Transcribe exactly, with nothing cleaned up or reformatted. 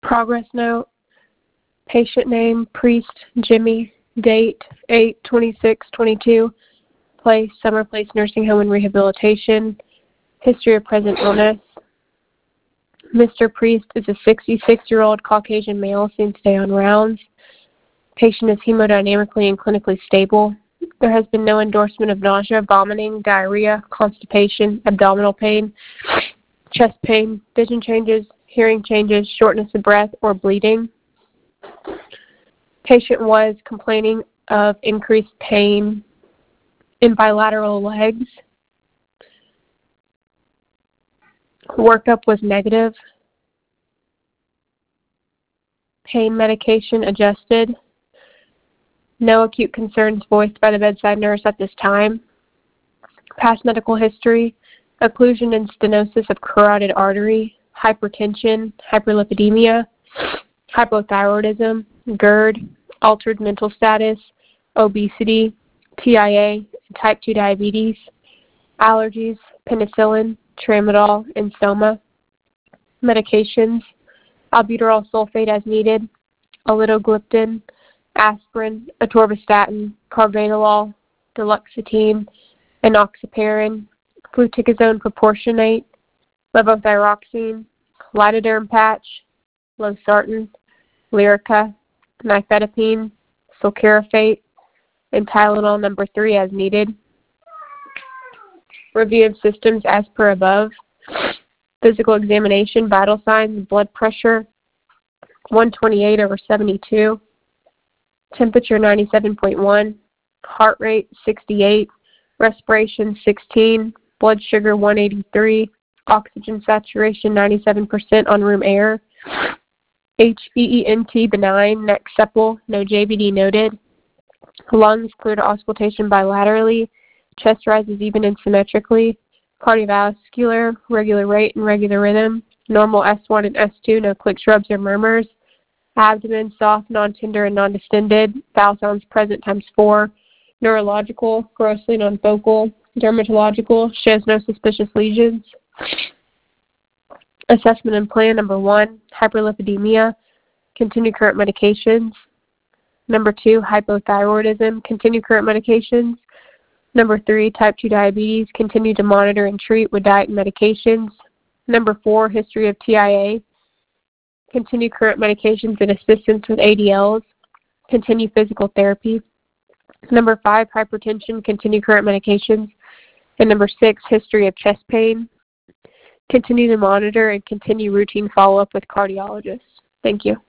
Progress note. Patient name, Priest Jimmy. Date, eight twenty-six twenty-two. Place, Summer Place Nursing Home and Rehabilitation. History of present illness. Mister Priest is a sixty-six-year-old Caucasian male seen today on rounds. Patient is hemodynamically and clinically stable. There has been no endorsement of nausea, vomiting, diarrhea, constipation, abdominal pain, chest pain, vision changes, hearing changes, shortness of breath, or bleeding. Patient was complaining of increased pain in bilateral legs. Workup was negative. Pain medication adjusted. No acute concerns voiced by the bedside nurse at this time. Past medical history, occlusion and stenosis of carotid artery, hypertension, hyperlipidemia, hypothyroidism, GERD, altered mental status, obesity, T I A, type two diabetes, allergies, penicillin, tramadol, and soma. Medications, albuterol sulfate as needed, alitogliptin, aspirin, atorvastatin, carvedilol, duloxetine, enoxaparin, fluticasone proportionate, levothyroxine, lidoderm patch, losartan, Lyrica, nifedipine, sulcarafate, and Tylenol number three as needed. Review of systems as per above. Physical examination, vital signs, blood pressure, one twenty-eight over seventy-two. Temperature ninety-seven point one. Heart rate sixty-eight. Respiration sixteen. Blood sugar one eighty-three. Oxygen saturation ninety-seven percent on room air. H E E N T benign. Neck supple. No J B D noted. Lungs clear to auscultation bilaterally. Chest rises even and symmetrically. Cardiovascular, regular rate and regular rhythm. Normal S one and S two, no clicks, rubs, or murmurs. Abdomen soft, non-tender, and non-distended. Bowel sounds present times four. Neurological, grossly non-focal. Dermatological, shows no suspicious lesions. Assessment and plan, number one, hyperlipidemia. Continue current medications. Number two, hypothyroidism. Continue current medications. Number three, type two diabetes. Continue to monitor and treat with diet and medications. Number four, history of T I A. Continue current medications and assistance with A D Ls. Continue physical therapy. Number five, hypertension. Continue current medications. And number six, history of chest pain. Continue to monitor and continue routine follow-up with cardiologists. Thank you.